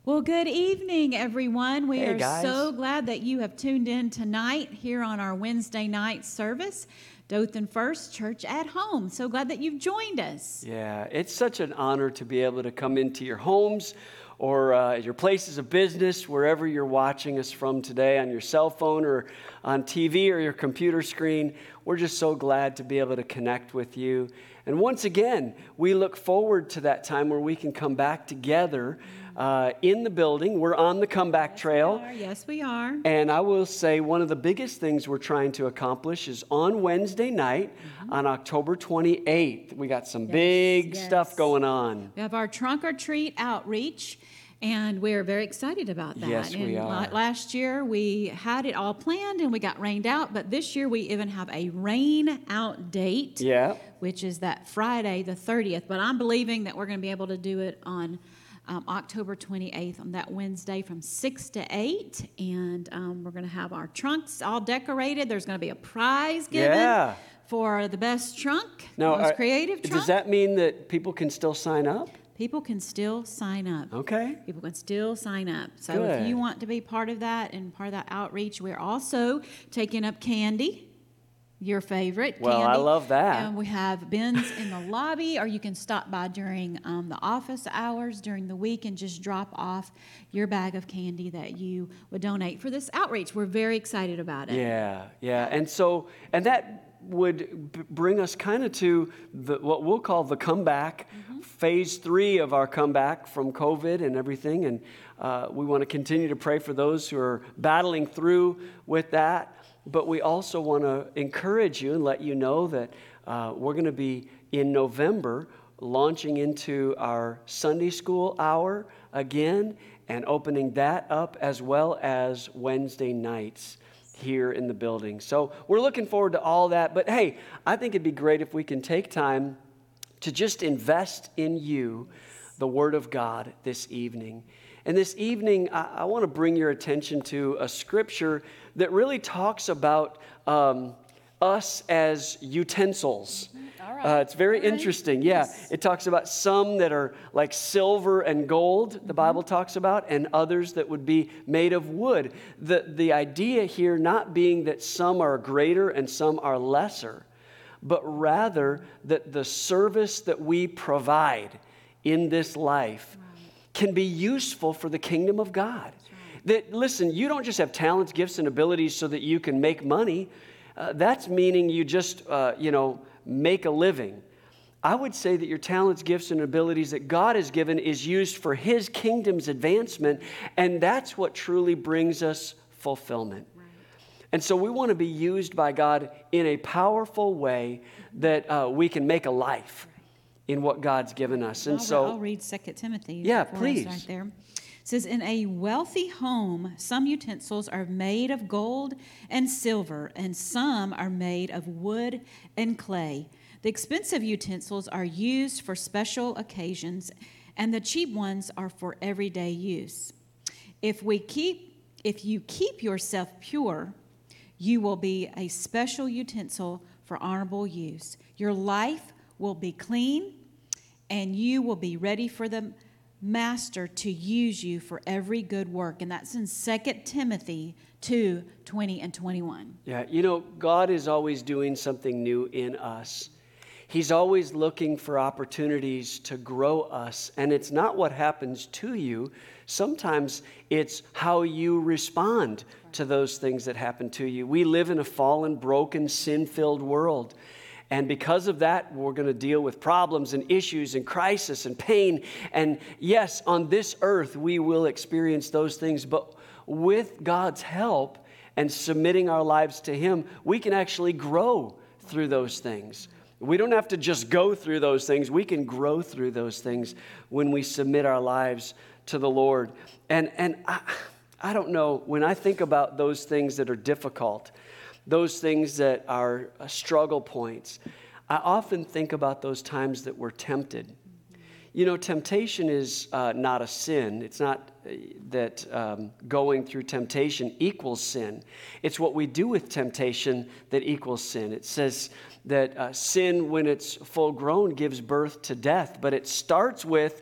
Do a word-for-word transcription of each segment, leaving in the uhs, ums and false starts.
Well, good evening, everyone. We Hey, are guys. so glad that you have tuned in tonight here on our Wednesday night service, Dothan First Church at Home. So glad that you've joined us. Yeah, it's such an honor to be able to come into your homes or uh, your places of business, wherever you're watching us from today, on your cell phone or on T V or your computer screen. We're just so glad to be able to connect with you. And once again, we look forward to that time where we can come back together uh, in the building. We're on the comeback Yes, trail. we are. Yes, we are. And I will say one of the biggest things we're trying to accomplish is on Wednesday night, mm-hmm. on October twenty-eighth. We got some yes, big yes. stuff going on. We have our Trunk or Treat outreach, and we're very excited about that. Yes, we and are. Last year, we had it all planned, and we got rained out. But this year, we even have a rain out date, Yeah. which is that Friday, the thirtieth. But I'm believing that we're going to be able to do it on Um, October twenty-eighth, on that Wednesday from six to eight, and um, we're going to have our trunks all decorated. There's going to be a prize given Yeah. for the best trunk, Now, most are- creative trunk. does that mean that people can still sign up? People can still sign up. Okay. People can still sign up. So Good. if you want to be part of that and part of that outreach, we're also taking up candy. Your favorite Well, candy. I love that. And we have bins in the lobby, or you can stop by during um, the office hours during the week and just drop off your bag of candy that you would donate for this outreach. We're very excited about it. Yeah, yeah. And so, and that would b- bring us kind of to the, what we'll call the comeback, mm-hmm. phase three of our comeback from COVID and everything. And uh, we want to continue to pray for those who are battling through with that. But we also want to encourage you and let you know that uh, we're going to be in November launching into our Sunday school hour again and opening that up, as well as Wednesday nights here in the building. So we're looking forward to all that. But hey, I think it'd be great if we can take time to just invest in you, the Word of God, this evening. And this evening, I, I want to bring your attention to a scripture that really talks about um, us as utensils. All right. Uh, it's very All right. interesting. Yeah, Yes. it talks about some that are like silver and gold, the Mm-hmm. Bible talks about, and others that would be made of wood. The, the idea here not being that some are greater and some are lesser, but rather that the service that we provide in this life can be useful for the kingdom of God. That, listen, you don't just have talents, gifts, and abilities so that you can make money. Uh, that's meaning you just, uh, you know, make a living. I would say that your talents, gifts, and abilities that God has given is used for His kingdom's advancement, and that's what truly brings us fulfillment. Right. And so we want to be used by God in a powerful way that uh, we can make a life in what God's given us. And I'll, so I'll read Second Timothy. Yeah, for us please. Right there. It says, in a wealthy home, some utensils are made of gold and silver, and some are made of wood and clay. The expensive utensils are used for special occasions, and the cheap ones are for everyday use. If we keep, if you keep yourself pure, you will be a special utensil for honorable use. Your life will be clean, and you will be ready for the master to use you for every good work. And that's in Second Timothy two, twenty and twenty-one. Yeah, you know, God is always doing something new in us. He's always looking for opportunities to grow us. And it's not what happens to you. Sometimes it's how you respond to those things that happen to you. We live in a fallen, broken, sin-filled world. And because of that, we're going to deal with problems and issues and crisis and pain. And yes, on this earth, we will experience those things. But with God's help and submitting our lives to Him, we can actually grow through those things. We don't have to just go through those things. We can grow through those things when we submit our lives to the Lord. And, and I, I don't know, when I think about those things that are difficult, those things that are struggle points, I often think about those times that we're tempted. You know, temptation is uh, not a sin. It's not uh, that um, going through temptation equals sin. It's what we do with temptation that equals sin. It says that uh, sin, when it's full grown, gives birth to death. But it starts with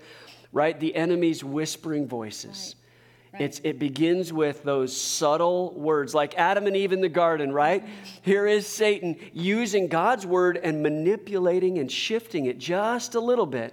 right? The enemy's whispering voices. Right. Right. It's, it begins with those subtle words, like Adam and Eve in the garden, right? Here is Satan using God's word and manipulating and shifting it just a little bit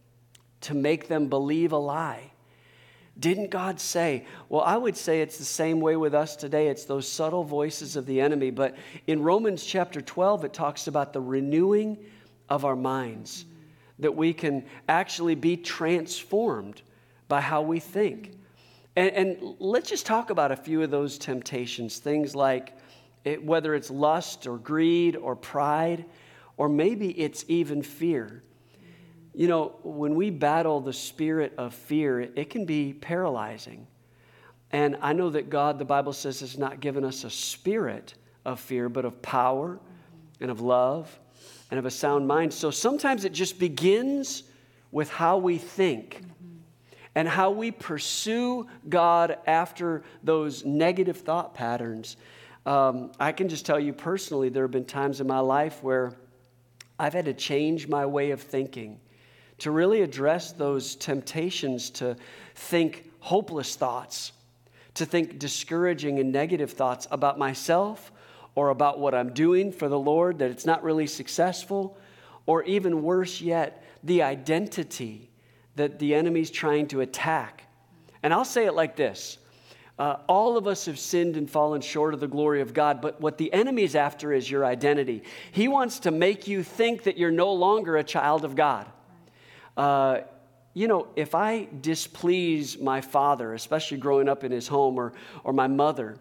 to make them believe a lie. Didn't God say? Well, I would say it's the same way with us today. It's those subtle voices of the enemy. But in Romans chapter twelve, it talks about the renewing of our minds, mm-hmm. that we can actually be transformed by how we think. And, and let's just talk about a few of those temptations, things like it, whether it's lust or greed or pride, or maybe it's even fear. You know, when we battle the spirit of fear, it can be paralyzing. And I know that God, the Bible says, has not given us a spirit of fear, but of power and of love and of a sound mind. So sometimes it just begins with how we think. And how we pursue God after those negative thought patterns. Um, I can just tell you personally, there have been times in my life where I've had to change my way of thinking to really address those temptations to think hopeless thoughts, to think discouraging and negative thoughts about myself or about what I'm doing for the Lord, that it's not really successful, or even worse yet, the identity that the enemy's trying to attack. And I'll say it like this. Uh, all of us have sinned and fallen short of the glory of God, but what the enemy's after is your identity. He wants to make you think that you're no longer a child of God. Uh, you know, if I displease my father, especially growing up in his home, or, or my mother,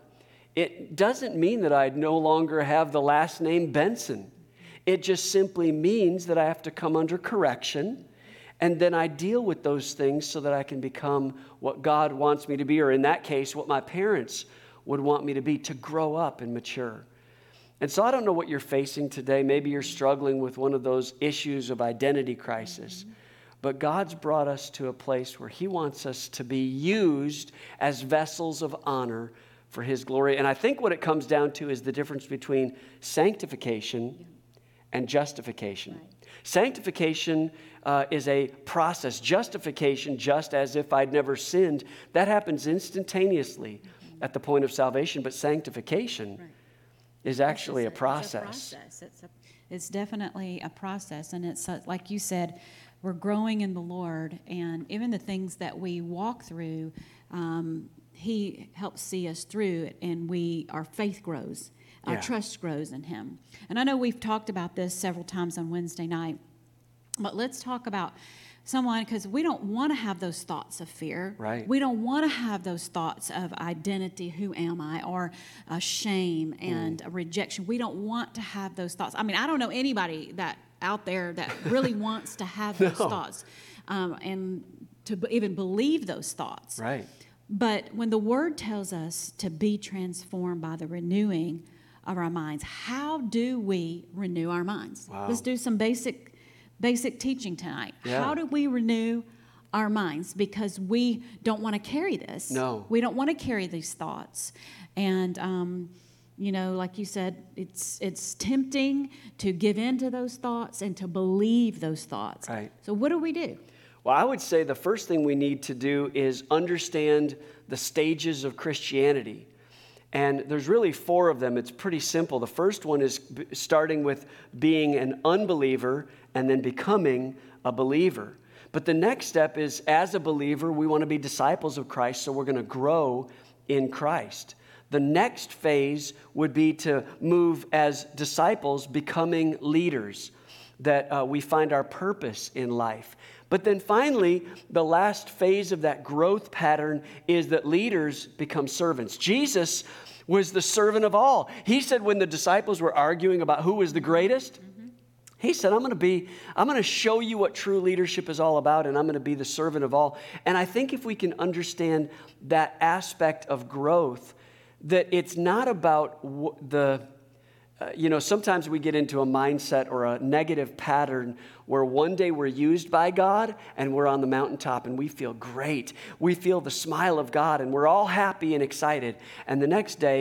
it doesn't mean that I no longer have the last name Benson. It just simply means that I have to come under correction. And then I deal with those things so that I can become what God wants me to be, or in that case, what my parents would want me to be, to grow up and mature. And so I don't know what you're facing today. Maybe you're struggling with one of those issues of identity crisis. Mm-hmm. But God's brought us to a place where He wants us to be used as vessels of honor for His glory. And I think what it comes down to is the difference between sanctification and justification. Right. Sanctification uh, is a process. Justification, just as if I'd never sinned, that happens instantaneously mm-hmm. at the point of salvation. But sanctification right. is actually a, a process. It's a process. It's, a, it's definitely a process. And it's a, like you said, we're growing in the Lord. And even the things that we walk through, um, He helps see us through it. And we, our faith grows. Our yeah. trust grows in Him. And I know we've talked about this several times on Wednesday night, but let's talk about someone, because we don't want to have those thoughts of fear. Right. We don't want to have those thoughts of identity, who am I, or uh, shame and mm. rejection. We don't want to have those thoughts. I mean, I don't know anybody that out there that really wants to have those no. thoughts um, and to b- even believe those thoughts. Right. But when the Word tells us to be transformed by the renewing of our minds, how do we renew our minds? Wow. Let's do some basic basic teaching tonight. Yeah. How do we renew our minds? Because we don't want to carry this. No. We don't want to carry these thoughts. And, um, you know, like you said, it's it's tempting to give in to those thoughts and to believe those thoughts. Right. So what do we do? Well, I would say the first thing we need to do is understand the stages of Christianity. And there's really four of them. It's pretty simple. The first one is b- starting with being an unbeliever and then becoming a believer. But the next step is, as a believer, we want to be disciples of Christ, so we're going to grow in Christ. The next phase would be to move as disciples, becoming leaders, that uh, we find our purpose in life. But then finally, the last phase of that growth pattern is that leaders become servants. Jesus was the servant of all. He said when the disciples were arguing about who was the greatest, mm-hmm. he said, I'm going to be, I'm going to show you what true leadership is all about, and I'm going to be the servant of all. And I think if we can understand that aspect of growth, that it's not about w- the Uh, you know, sometimes we get into a mindset or a negative pattern where one day we're used by God and we're on the mountaintop and we feel great. We feel the smile of God and we're all happy and excited. And the next day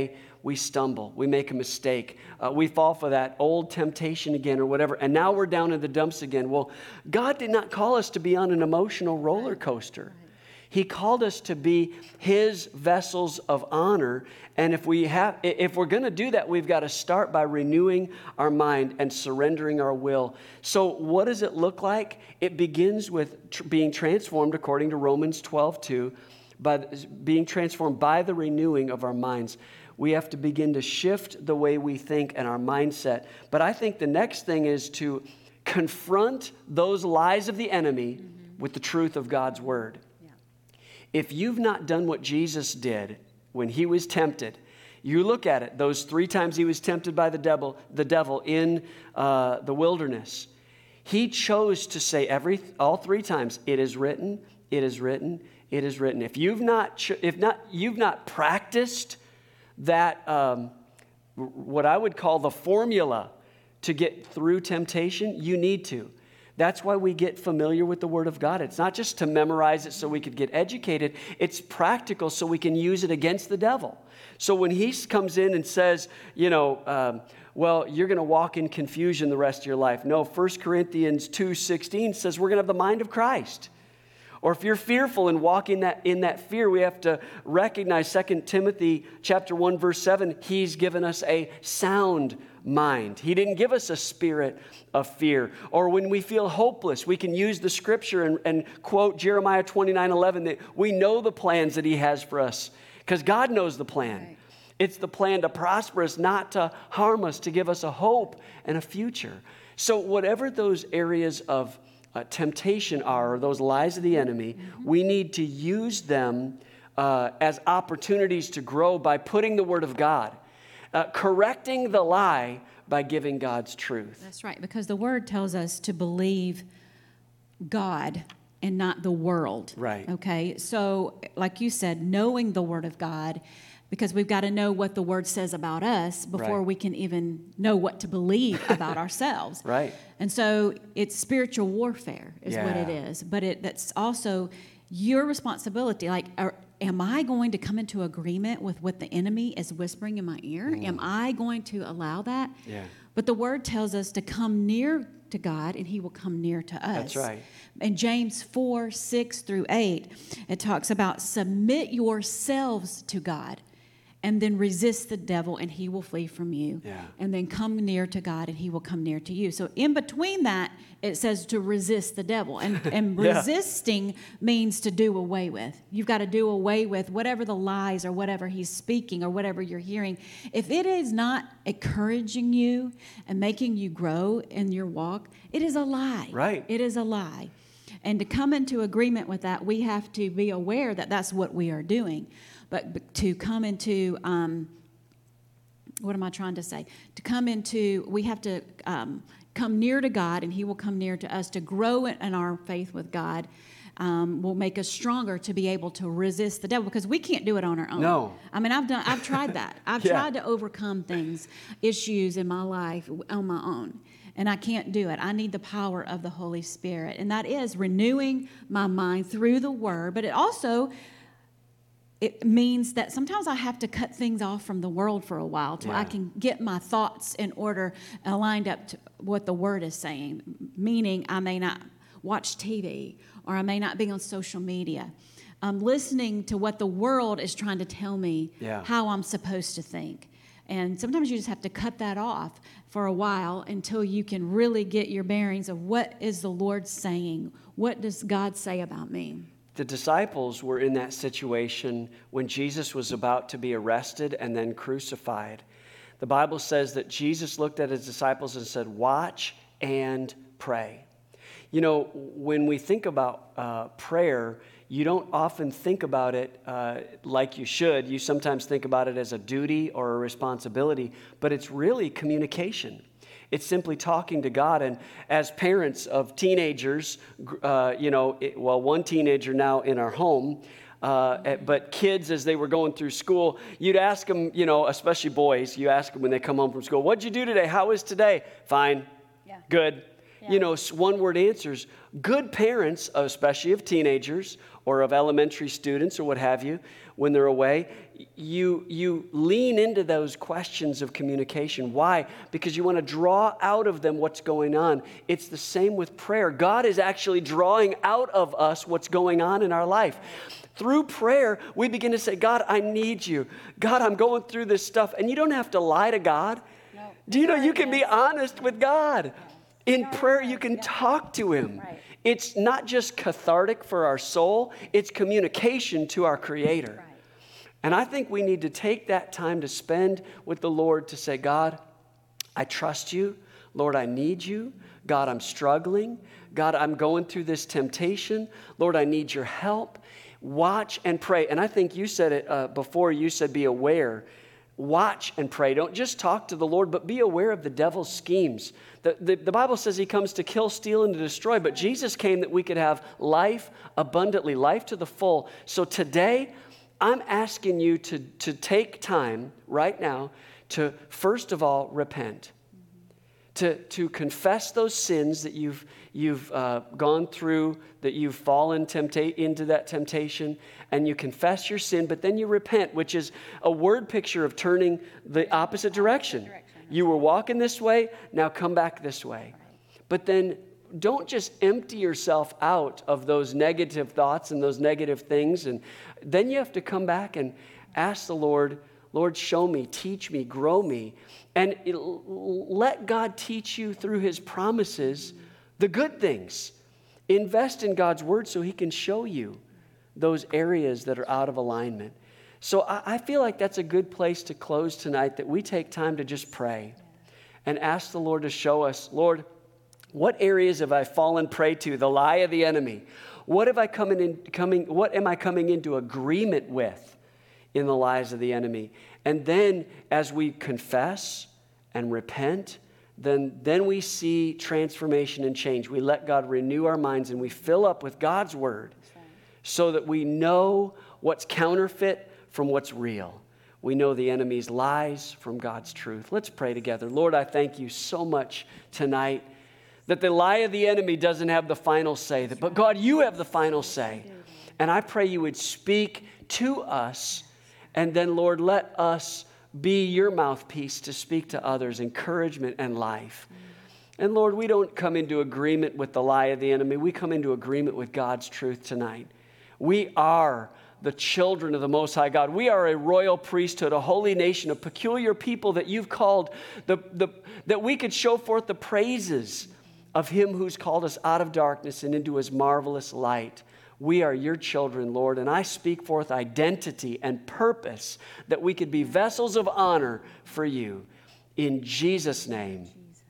we stumble, we make a mistake, uh, we fall for that old temptation again or whatever, and now we're down in the dumps again. Well, God did not call us to be on an emotional roller coaster. He called us to be His vessels of honor, and if we have, if we're going to do that, we've got to start by renewing our mind and surrendering our will. So, what does it look like? It begins with tr- being transformed, according to Romans twelve two, by being transformed by the renewing of our minds. We have to begin to shift the way we think and our mindset. But I think the next thing is to confront those lies of the enemy mm-hmm. with the truth of God's word. If you've not done what Jesus did when He was tempted, you look at it, those three times He was tempted by the devil, the devil in uh, the wilderness. He chose to say every, all three times, "It is written, it is written, it is written." If you've not, if not, you've not practiced that, um, what I would call the formula to get through temptation, you need to. That's why we get familiar with the Word of God. It's not just to memorize it so we could get educated. It's practical so we can use it against the devil. So when he comes in and says, you know, um, well, you're going to walk in confusion the rest of your life. No, First Corinthians two sixteen says we're going to have the mind of Christ. Or if you're fearful and walking that, in that fear, we have to recognize Second Timothy chapter one, verse seven, He's given us a sound mind. He didn't give us a spirit of fear. Or when we feel hopeless, we can use the scripture and, and quote Jeremiah twenty-nine eleven, that we know the plans that He has for us because God knows the plan. Right. It's the plan to prosper us, not to harm us, to give us a hope and a future. So whatever those areas of uh, temptation are, or those lies of the enemy, mm-hmm. we need to use them uh, as opportunities to grow by putting the Word of God, uh, correcting the lie by giving God's truth. That's right, because the Word tells us to believe God and not the world. Right. Okay, so like you said, knowing the Word of God, because we've got to know what the Word says about us before Right. we can even know what to believe about ourselves. Right. And so it's spiritual warfare is yeah. what it is. But it, that's also your responsibility. Like, are, am I going to come into agreement with what the enemy is whispering in my ear? Mm. Am I going to allow that? Yeah. But the Word tells us to come near to God, and He will come near to us. That's right. In James four, six through eight, it talks about submit yourselves to God, and then resist the devil, and he will flee from you. Yeah. And then come near to God, and He will come near to you. So in between that, it says to resist the devil. And, and yeah. resisting means to do away with. You've got to do away with whatever the lies or whatever he's speaking or whatever you're hearing. If it is not encouraging you and making you grow in your walk, it is a lie. Right. It is a lie. And to come into agreement with that, we have to be aware that that's what we are doing. But to come into, um, what am I trying to say? To come into, we have to um, come near to God, and He will come near to us. To grow in our faith with God um, will make us stronger to be able to resist the devil, because we can't do it on our own. No. I mean, I've done, I've tried that. I've yeah. tried to overcome things, issues in my life on my own. And I can't do it. I need the power of the Holy Spirit. And that is renewing my mind through the Word. But it also, it means that sometimes I have to cut things off from the world for a while till yeah. I can get my thoughts in order, aligned up to what the Word is saying. Meaning I may not watch T V, or I may not be on social media. I'm listening to what the world is trying to tell me yeah. how I'm supposed to think. And sometimes you just have to cut that off for a while until you can really get your bearings of what is the Lord saying? What does God say about me? The disciples were in that situation when Jesus was about to be arrested and then crucified. The Bible says that Jesus looked at His disciples and said, "Watch and pray." You know, when we think about uh, prayer, you don't often think about it uh, like you should. You sometimes think about it as a duty or a responsibility, but it's really communication. It's simply talking to God. And as parents of teenagers, uh, you know, it, well, one teenager now in our home, uh, but kids as they were going through school, you'd ask them, you know, especially boys, you ask them when they come home from school, "What'd you do today? How was today?" "Fine." Yeah. "Good." you know, one-word answers. Good parents, especially of teenagers or of elementary students or what have you, when they're away, you, you lean into those questions of communication. Why? Because you want to draw out of them what's going on. It's the same with prayer. God is actually drawing out of us what's going on in our life. Through prayer, we begin to say, God, I need you. God, I'm going through this stuff. And you don't have to lie to God. No. Do you know you can be honest with God? In prayer, you can talk to him. Right. It's not just cathartic for our soul, it's communication to our Creator. Right. And I think we need to take that time to spend with the Lord to say, God, I trust you. Lord, I need you. God, I'm struggling. God, I'm going through this temptation. Lord, I need your help. Watch and pray. And I think you said it uh, before. You said be aware. Watch and pray. Don't just talk to the Lord, but be aware of the devil's schemes. The, the, the Bible says he comes to kill, steal, and to destroy, but Jesus came that we could have life abundantly, life to the full. So today, I'm asking you to, to take time right now to, first of all, repent. To, to confess those sins that you've, you've uh, gone through, that you've fallen tempta- into that temptation, and you confess your sin, but then you repent, which is a word picture of turning the opposite direction. You were walking this way, now come back this way. But then don't just empty yourself out of those negative thoughts and those negative things, and then you have to come back and ask the Lord, Lord, show me, teach me, grow me. And it, let God teach you through his promises the good things. Invest in God's word so he can show you those areas that are out of alignment. So I, I feel like that's a good place to close tonight, that we take time to just pray and ask the Lord to show us, Lord, what areas have I fallen prey to, the lie of the enemy? What have I coming in, coming, what am I coming into agreement with in the lies of the enemy? And then as we confess and repent, then, then we see transformation and change. We let God renew our minds and we fill up with God's word so that we know what's counterfeit from what's real. We know the enemy's lies from God's truth. Let's pray together. Lord, I thank you so much tonight that the lie of the enemy doesn't have the final say, but God, you have the final say. And I pray you would speak to us. And then, Lord, let us be your mouthpiece to speak to others, encouragement and life. And Lord, we don't come into agreement with the lie of the enemy. We come into agreement with God's truth tonight. We are the children of the Most High God. We are a royal priesthood, a holy nation, a peculiar people that you've called, the, the, that we could show forth the praises of him who's called us out of darkness and into his marvelous light. We are your children, Lord, and I speak forth identity and purpose that we could be vessels of honor for you. In Jesus' name,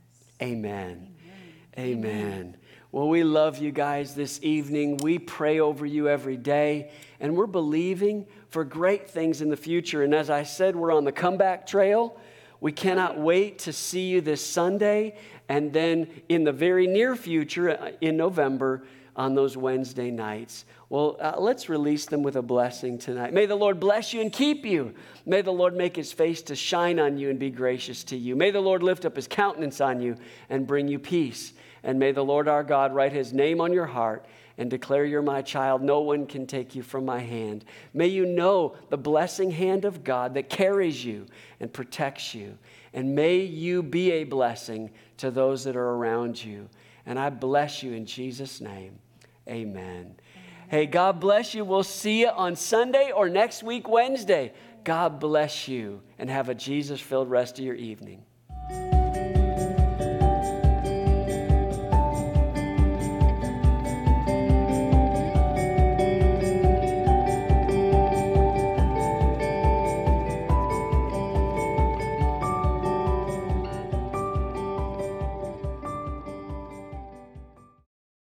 amen. Amen. Amen. Well, we love you guys this evening. We pray over you every day, and we're believing for great things in the future. And as I said, we're on the comeback trail. We cannot wait to see you this Sunday, and then in the very near future, in November, on those Wednesday nights. Well, uh, let's release them with a blessing tonight. May the Lord bless you and keep you. May the Lord make his face to shine on you and be gracious to you. May the Lord lift up his countenance on you and bring you peace. And may the Lord our God write his name on your heart and declare you're my child. No one can take you from my hand. May you know the blessing hand of God that carries you and protects you. And may you be a blessing to those that are around you. And I bless you in Jesus' name. Amen. Amen. Hey, God bless you. We'll see you on Sunday or next week, Wednesday. God bless you and have a Jesus-filled rest of your evening.